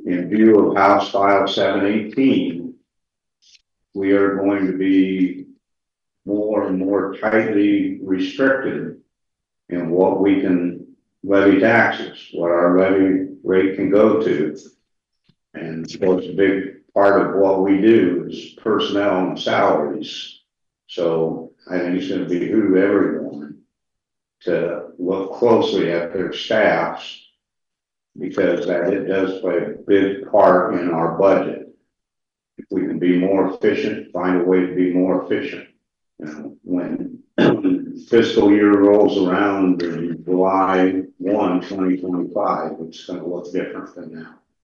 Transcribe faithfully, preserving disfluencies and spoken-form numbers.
in view of House File seven eighteen, we are going to be more and more tightly restricted in what we can levy taxes, what our levy rate can go to. And of course, a big part of what we do is personnel and salaries. So I think it's going to behoove everyone to look closely at their staffs, because that it does play a big part in our budget. If we can be more efficient, find a way to be more efficient. You know, when fiscal year rolls around in July first, twenty twenty-five, it's going to look different than now.